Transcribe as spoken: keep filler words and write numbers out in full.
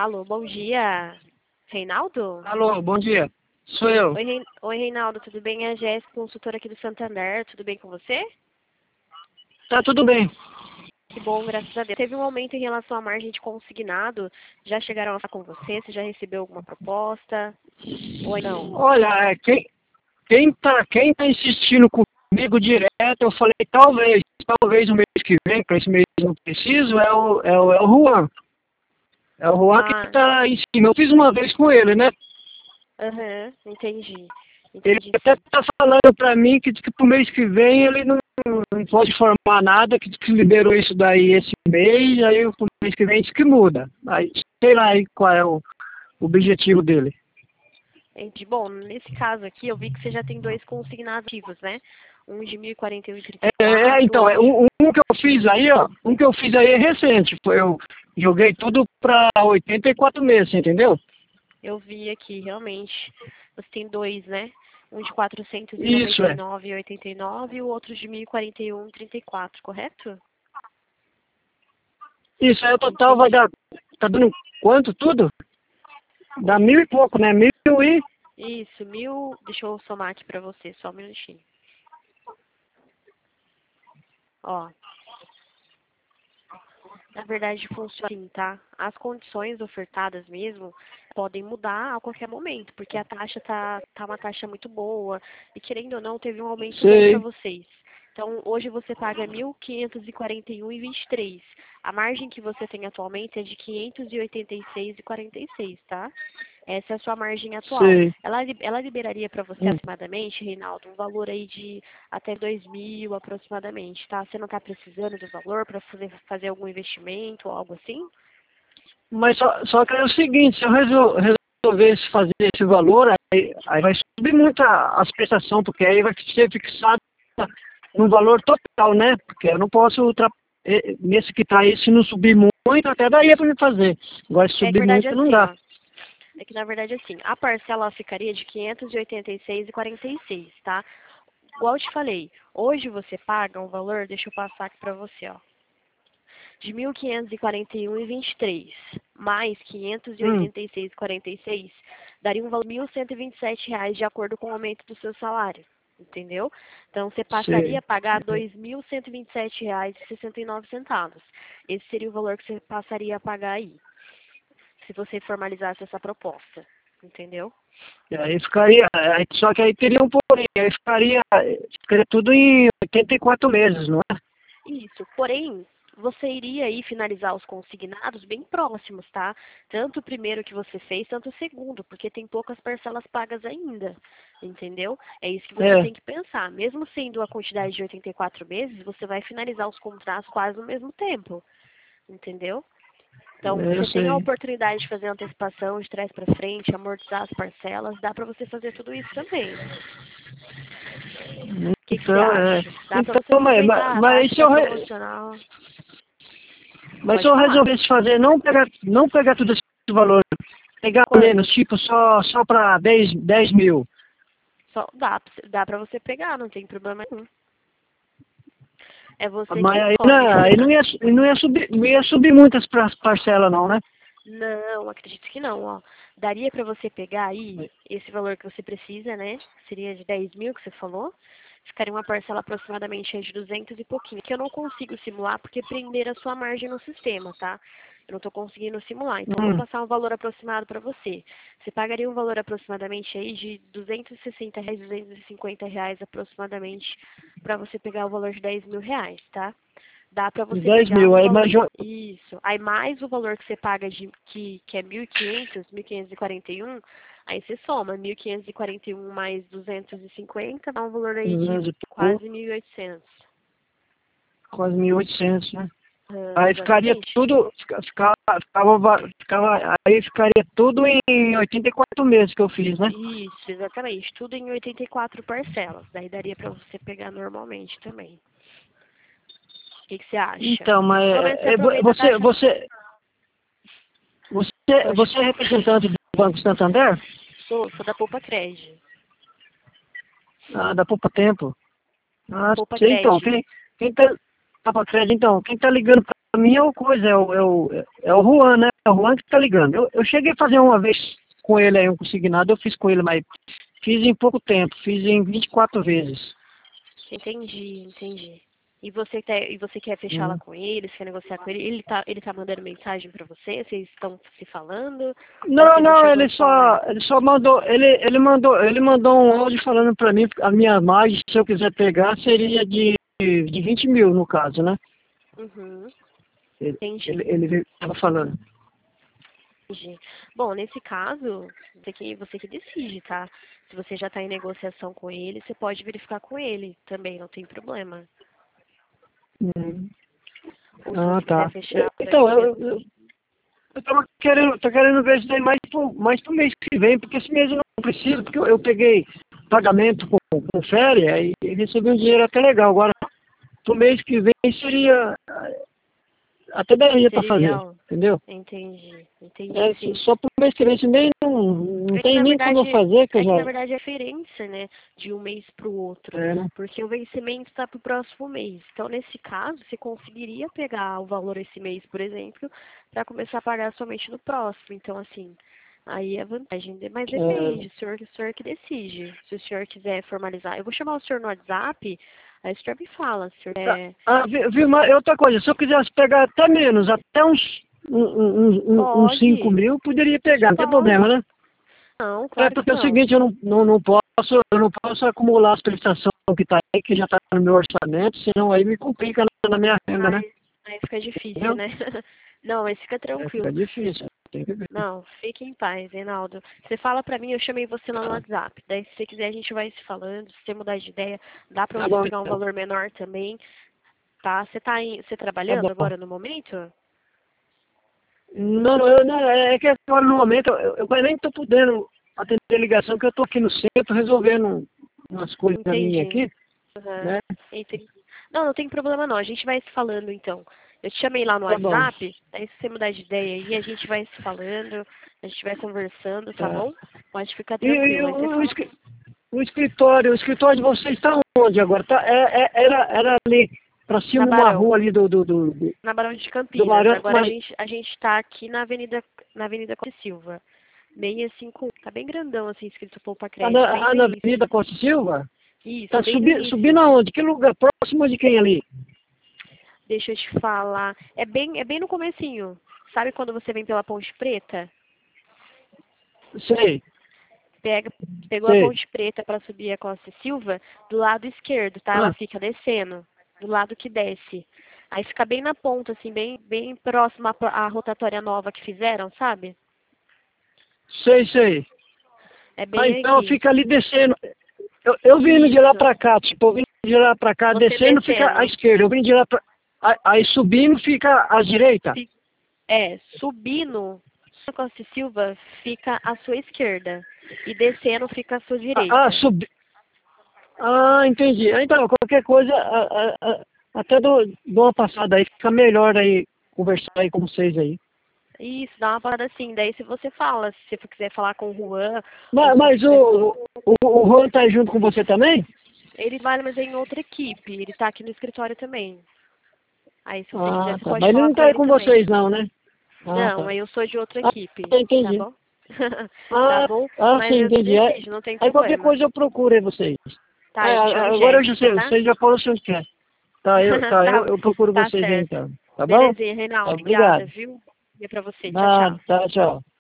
Alô, bom dia. Reinaldo? Alô, bom dia. Sou eu. Oi, Rein... Oi, Reinaldo, tudo bem? É a Jéssica, consultora aqui do Santander. Tudo bem com você? Tá tudo bem. Que bom, graças a Deus. Teve um aumento em relação à margem de consignado. Já chegaram a falar com você? Você já recebeu alguma proposta? Ou não? Olha, é, quem, quem, tá, quem tá insistindo comigo direto, eu falei talvez, talvez no mês que vem, para esse mês não preciso, é o, é o, é o Juan. É o Juan Ah, que tá em cima. Eu fiz uma vez com ele, né? aham, entendi. Ele Entendi, até sim. tá falando para mim que, que pro mês que vem ele não, não pode formar nada, que, que liberou isso daí esse mês, aí pro mês que vem diz que muda. Aí sei lá aí qual é o, o objetivo dele. Entendi. Bom, nesse caso aqui, eu vi que você já tem dois consignados ativos, né? Um de mil e quarenta e um e trinta e É, é, quatro, então, outro é, de... um, um que eu fiz aí, ó, um que eu fiz aí é recente, foi, eu joguei tudo pra oitenta e quatro meses, entendeu? Eu vi aqui, realmente. Você tem dois, né? Um de quatrocentos e Isso, noventa e é. nove e oitenta e nove e o outro de mil e quarenta e um e trinta e quatro, correto? Isso aí o total vai Entendi. dar, tá dando quanto tudo? Dá mil e pouco, né? Mil e... Isso, mil... Deixa eu somar aqui pra você, só um minutinho. Ó, na verdade funciona assim, tá? As condições ofertadas mesmo podem mudar a qualquer momento, porque a taxa tá, tá uma taxa muito boa e querendo ou não teve um aumento bom para Sei, vocês. Então hoje você paga mil quinhentos e quarenta e um e vinte e três. A margem que você tem atualmente é de quinhentos e oitenta e seis e quarenta e seis, tá? Essa é a sua margem atual. sei. Ela, li- ela liberaria para você Hum. aproximadamente, Reinaldo, um valor aí de até dois mil aproximadamente, tá? Você não está precisando do valor para fazer, fazer algum investimento ou algo assim? Mas só, só que é o seguinte, se eu resol, resolvesse fazer esse valor, aí, aí vai subir muito a, as prestações, porque aí vai ser fixado no valor total, né? Porque eu não posso, ultra, eh, nesse que tá aí, se não subir muito, até daí para me fazer. Agora, se É que subir na verdade é muito, não assim, dá. ó. É que na verdade é assim, a parcela ficaria de quinhentos e oitenta e seis e quarenta e seis, tá? Igual eu te falei, hoje você paga um valor, deixa eu passar aqui pra você, ó, de mil quinhentos e quarenta e um e vinte e três, mais quinhentos e Hum, oitenta e seis e quarenta e seis, daria um valor de mil cento e vinte e sete reais de acordo com o aumento do seu salário, entendeu? Então você passaria sei. a pagar dois mil cento e vinte e sete reais e sessenta e nove centavos. Esse seria o valor que você passaria a pagar aí, se você formalizasse essa proposta, entendeu? E aí ficaria, aí, só que aí teria um porém, aí ficaria, ficaria tudo em oitenta e quatro meses, não é? Isso, porém, você iria aí finalizar os consignados bem próximos, tá? Tanto o primeiro que você fez, tanto o segundo, porque tem poucas parcelas pagas ainda, entendeu? É isso que você É, tem que pensar. Mesmo sendo a quantidade de oitenta e quatro meses, você vai finalizar os contratos quase no mesmo tempo, entendeu? Então, eu você tem a sei. oportunidade de fazer antecipação de trás para frente, amortizar as parcelas, dá para você fazer tudo isso também. O que, que você Então, é, acha? Dá para você então, mas, mas, aproveitar, a mas taxa se está eu, re- promocional. mas se Pode eu falar. resolvesse fazer, não pegar, não pegar tudo esse valor, pegar menos, Quantos? tipo, só, só para dez dez mil. Só dá, pra você- dá pra você pegar, não tem problema nenhum. É você que Mas aí escolhe. não, aí não ia, não ia subir, não ia subir muitas pra- parcelas não, né? Não, acredito que não, ó. Daria pra você pegar aí esse valor que você precisa, né? Seria de dez mil que você falou. Ficaria uma parcela aproximadamente aí de duzentos e pouquinho, que eu não consigo simular porque prender a sua margem no sistema, tá? Eu não estou conseguindo simular, então eu vou Hum, passar um valor aproximado para você. Você pagaria um valor aproximadamente aí de duzentos e sessenta reais, duzentos e cinquenta reais aproximadamente para você pegar o valor de dez mil reais, tá? Dá para você dez pegar mil, um aí valor. mais, jo- Isso. Aí mais o valor que você paga de que, que é mil e quinhentos, mil quinhentos e quarenta e um, aí você soma mil quinhentos e quarenta e um mais duzentos e cinquenta, dá um valor aí de duzentos e pouco, quase mil e oitocentos. quase mil e oitocentos, né? Ah, Aí ficaria exatamente. tudo, fica- ficava, ficava, va- ficava, aí ficaria tudo em oitenta e quatro meses que eu fiz, né? Isso, exatamente. Tudo em oitenta e quatro parcelas. Daí daria para você pegar normalmente também. O que, que você acha? Então, mas Pelo menos você é, é, vo- aproveita a você, taxa. você, você, Pode. você é representante do Banco Santander? Sou, sou da Poupa Cred. Ah, dá pouco tempo. Ah, Poupa sei, então, Cred. quem, quem tá, tá pra crédito, então, quem tá ligando mim é o coisa, é o, é o, é o Juan, né? É o Juan que tá ligando. Eu, eu cheguei a fazer uma vez com ele aí, um consignado, eu fiz com ele, mas fiz em pouco tempo, fiz em vinte e quatro vezes. Entendi, entendi. E você, tá, e você quer fechar lá Hum. com ele, você quer negociar com ele? Ele tá, ele tá mandando mensagem pra você? Vocês estão se falando? Ou Não, você não, deixou ele você falar? só, ele só mandou, ele, ele mandou, ele mandou um áudio falando pra mim, a minha margem, se eu quiser pegar, seria de, de vinte mil, no caso, né? Uhum, Ele, entendi. ele, ele tava falando. Entendi. Bom, nesse caso, você que, você que decide, tá? Se você já está em negociação com ele, você pode verificar com ele também, não tem problema. Hum. Ou se Ah, você quiser tá. fechar por Então, aqui eu, mesmo. eu, eu tava querendo, tô querendo ver isso daí mais pro, mais pro mês que vem, porque esse mês eu não preciso, porque eu, eu peguei pagamento com, com férias e recebi um dinheiro até legal. Agora, pro mês que vem seria, até daria pra Seria fazer, ideal. entendeu? Entendi, entendi, É, sim. só pro mês que vem, esse mês não, não É que tem na nem como eu verdade, fazer, que eu é que na já... verdade é diferença, né, de um mês para o outro, É, né? porque o vencimento está para o próximo mês. Então, nesse caso, você conseguiria pegar o valor esse mês, por exemplo, para começar a pagar somente no próximo. Então, assim, aí é vantagem. Mas depende, É, o senhor, o senhor que decide. Se o senhor quiser formalizar, eu vou chamar o senhor no WhatsApp, aí o senhor me fala, se o senhor tá. é, Ah, vi- viu, mas outra coisa, se eu quisesse pegar até menos, até uns, um, um, um, um uns cinco pode, mil, poderia pegar, não tem problema, pode. né? Não, É claro que porque é o não. seguinte, eu não, não, não posso, eu não posso acumular as prestações que tá aí, que já está no meu orçamento, senão aí me complica na, na minha renda, né? Aí, aí fica difícil, Entendeu? né? Não, mas fica É, fica tranquilo. difícil, tem que ver. Não, fique em paz, Reinaldo. Você fala pra mim, eu chamei você lá no Tá, WhatsApp. Daí, se você quiser, a gente vai se falando. Se você mudar de ideia, dá pra tá você bom pegar um então, valor menor também, tá? Você tá em, você tá trabalhando bom. agora no momento? Não, não, eu, não é que agora no momento eu, eu nem estou podendo atender a ligação, que eu estou aqui no centro resolvendo umas coisas minhas Entendi. aqui, Aham, né? entendi. Não, não tem problema não. A gente vai se falando então. Eu te chamei lá no Tá bom. WhatsApp, aí se você mudar de ideia aí, a gente vai se falando, a gente vai conversando, tá Tá. bom? Pode ficar E, e tranquilo. Aí você o, o fala escri- o escritório, o escritório de vocês está onde agora? Tá, é, é- era, era ali para na cima uma Barão. rua ali do, do, do, do, Na Barão de do Campinas. Barão, Agora a mas gente a gente está aqui na Avenida na Avenida Costa Silva. seiscentos e cinquenta e um. Tá bem grandão assim, escrito Poupa tá Crédito, bem na, no ah, na início. Avenida Costa Silva? Isso, Tá bem no subi, início. subindo aonde? Que lugar? Próximo de quem ali? Deixa eu te falar. É bem é bem no comecinho. Sabe quando você vem pela Ponte Preta? Sei, Pega pegou a sei. Ponte Preta para subir a Costa Silva do lado esquerdo, tá? Ela Ah, fica descendo, do lado que desce. Aí fica bem na ponta, assim, bem bem próxima à à rotatória nova que fizeram, sabe? sei, sei. É Ah, bem então aqui. fica ali descendo. Eu, eu vindo de lá Isso. pra cá, tipo, eu vindo de lá pra cá, Você descendo fica à descendo. esquerda. Eu vim de lá pra... Aí, aí subindo fica à direita. fi- É, subindo, a Costa Silva fica à sua esquerda. E descendo fica à sua Ah, ah, direita. subi... Ah, entendi. Ah, então, qualquer coisa, a- a- a- até dou, dou uma passada aí, fica melhor aí, conversar aí com vocês aí. Isso, dá uma parada assim. Daí se você fala, se você quiser falar com o Juan, ou Mas, se você mas quiser. o, o, o Juan tá aí junto com você também? Ele trabalha, mas é em outra equipe. Ele tá aqui no escritório também. Aí se você quiser, Ah, você tá. pode Mas ele falar não com tá aí ele com também. vocês não, né? Ah, Não, tá. aí eu sou de outra Ah, equipe. Tá entendi. bom? Tá Ah, bom? ah, sim, Mas eu que entendi. Aí, decido, não tem aí qualquer problema. coisa eu procuro aí vocês. Tá, Ah, eu me chamo ah, agora eu já Jéssica, sei, tá? você já falou o que você quer. Tá, eu, tá, tá, eu, eu procuro tá vocês aí certo. então. Tá bom? Belezinha, Tá, Reinaldo. Obrigada, obrigado. viu? E pra você. Tchau, Nada, tchau. tá, tchau.